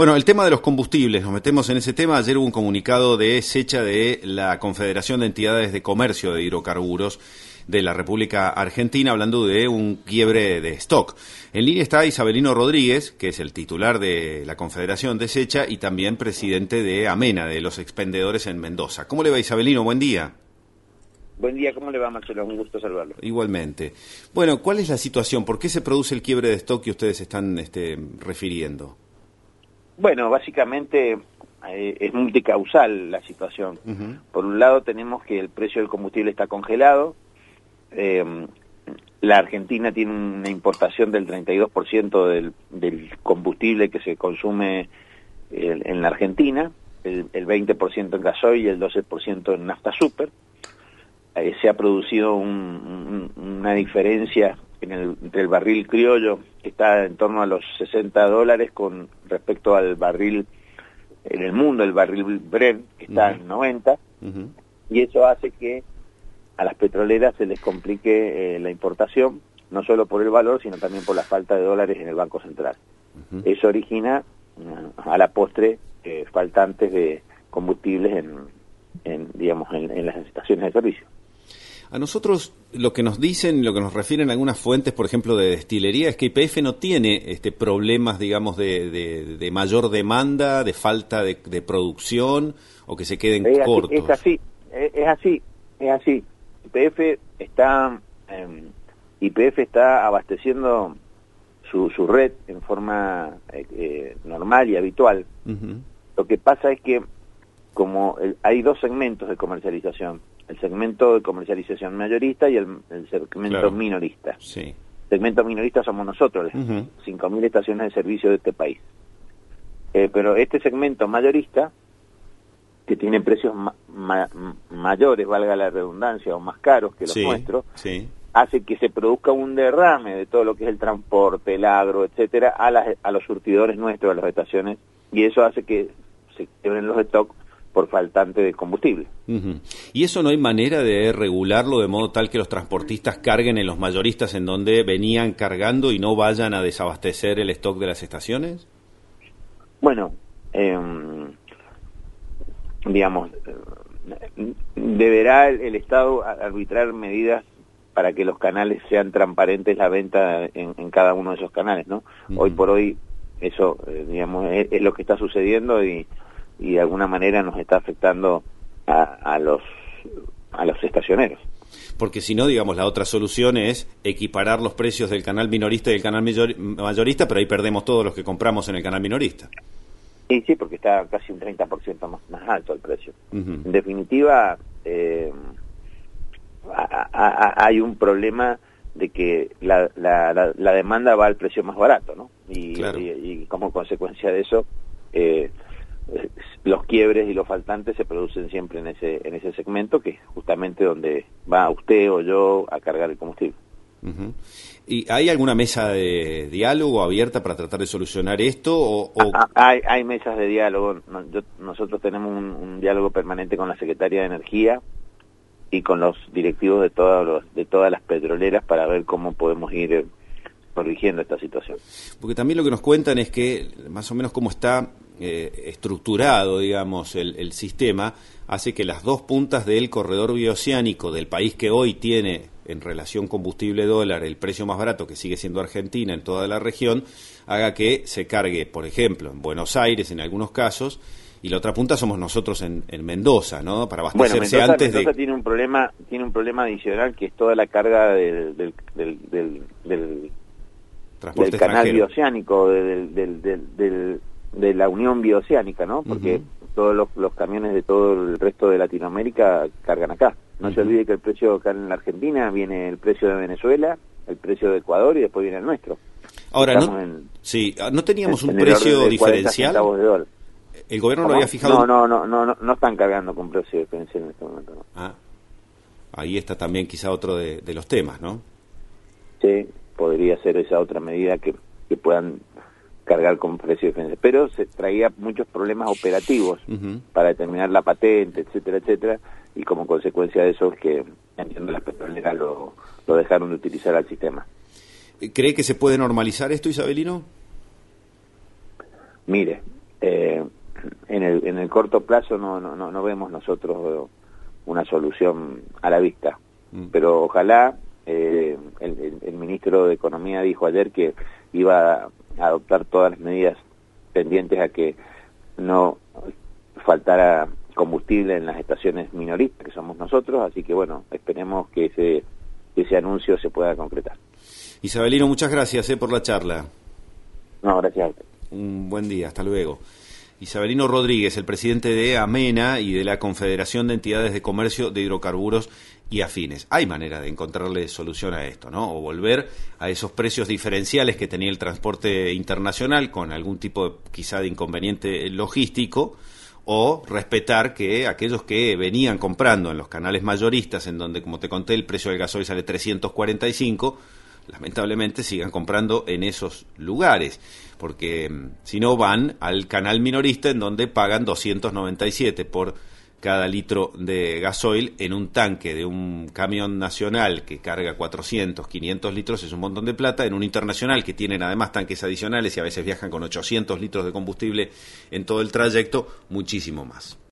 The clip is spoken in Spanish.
Bueno, el tema de los combustibles, nos metemos en ese tema. Ayer hubo un comunicado de Secha de la Confederación de Entidades de Comercio de Hidrocarburos de la República Argentina, hablando de un quiebre de stock. En línea está Isabelino Rodríguez, que es el titular de la Confederación de Secha y también presidente de AMENA, de los expendedores en Mendoza. ¿Cómo le va, Isabelino? Buen día. Buen día, ¿cómo le va, Marcelo? Un gusto saludarlo. Igualmente. Bueno, ¿cuál es la situación? ¿Por qué se produce el quiebre de stock que ustedes están refiriendo? Bueno, básicamente es multicausal la situación. Por un lado tenemos que el precio del combustible está congelado. La Argentina tiene una importación del 32% del combustible que se consume en la Argentina, el 20% en gasoil y el 12% en nafta super. Se ha producido una diferencia entre el barril criollo, que está en torno a los $60, con respecto al barril en el mundo, el barril Brent, que está en 90, y eso hace que a las petroleras se les complique la importación, no solo por el valor, sino también por la falta de dólares en el Banco Central. Eso origina, a la postre, faltantes de combustibles en las estaciones de servicio. A nosotros lo que nos dicen, lo que nos refieren algunas fuentes, por ejemplo, de destilería, es que YPF no tiene problemas, digamos, de mayor demanda, de falta de producción, o que se queden cortos. Es así. YPF está abasteciendo su red en forma normal y habitual. Lo que pasa es que como hay dos segmentos de comercialización, el segmento de comercialización mayorista y el segmento minorista. Sí. El segmento minorista somos nosotros, las 5.000 estaciones de servicio de este país. Pero este segmento mayorista, que tiene precios mayores, valga la redundancia, o más caros que los nuestros, hace que se produzca un derrame de todo lo que es el transporte, el agro, etcétera, a los surtidores nuestros, a las estaciones, y eso hace que se quiebren los stocks por faltante de combustible. ¿Y eso no hay manera de regularlo de modo tal que los transportistas carguen en los mayoristas en donde venían cargando y no vayan a desabastecer el stock de las estaciones? Bueno, deberá el Estado arbitrar medidas para que los canales sean transparentes, la venta en cada uno de esos canales, ¿no? Hoy por hoy eso, es lo que está sucediendo y de alguna manera nos está afectando a los estacioneros. Porque si no, digamos, la otra solución es equiparar los precios del canal minorista y del canal mayorista, pero ahí perdemos todos los que compramos en el canal minorista. Sí, porque está casi un 30% más alto el precio. En definitiva, hay un problema de que la demanda va al precio más barato, ¿no? Y como consecuencia de eso, los quiebres y los faltantes se producen siempre en ese segmento, que es justamente donde va usted o yo a cargar el combustible. ¿Y hay alguna mesa de diálogo abierta para tratar de solucionar esto? Hay mesas de diálogo. Nosotros tenemos un diálogo permanente con la Secretaría de Energía y con los directivos de todas las petroleras para ver cómo podemos ir corrigiendo esta situación. Porque también lo que nos cuentan es que más o menos cómo está estructurado, digamos, el sistema, hace que las dos puntas del corredor bioceánico del país que hoy tiene en relación combustible-dólar el precio más barato, que sigue siendo Argentina en toda la región, haga que se cargue, por ejemplo, en Buenos Aires en algunos casos, y la otra punta somos nosotros en Mendoza, ¿no? Para abastecerse Mendoza tiene un problema adicional, que es toda la carga del canal bioceánico, de la Unión Bioceánica, ¿no? Porque todos los camiones de todo el resto de Latinoamérica cargan acá. No se olvide que el precio acá en la Argentina viene el precio de Venezuela, el precio de Ecuador y después viene el nuestro. Ahora, ¿no teníamos un precio diferencial? ¿El gobierno lo había fijado? No están cargando con precio diferencial en este momento. ¿No? Ahí está también quizá otro de los temas, ¿no? Sí, podría ser esa otra medida que puedan cargar con precio diferencial, pero se traía muchos problemas operativos para determinar la patente, etcétera, y como consecuencia de eso es que, entiendo, las petroleras lo dejaron de utilizar al sistema. ¿Cree que se puede normalizar esto, Isabelino? Mire, corto plazo no vemos nosotros una solución a la vista, pero ojalá. El ministro de Economía dijo ayer que iba a adoptar todas las medidas pendientes a que no faltara combustible en las estaciones minoristas, que somos nosotros, así que bueno, esperemos que ese anuncio se pueda concretar. Isabelino, muchas gracias por la charla. No, gracias a usted. Un buen día, hasta luego. Isabelino Rodríguez, el presidente de AMENA y de la Confederación de Entidades de Comercio de Hidrocarburos y Afines. Hay manera de encontrarle solución a esto, ¿no? O volver a esos precios diferenciales que tenía el transporte internacional con algún tipo quizá de inconveniente logístico, o respetar que aquellos que venían comprando en los canales mayoristas, en donde, como te conté, el precio del gasoil sale 345, lamentablemente sigan comprando en esos lugares, porque si no van al canal minorista en donde pagan 297 por cada litro de gasoil en un tanque de un camión nacional que carga 400, 500 litros, es un montón de plata, en un internacional que tienen además tanques adicionales y a veces viajan con 800 litros de combustible en todo el trayecto, muchísimo más.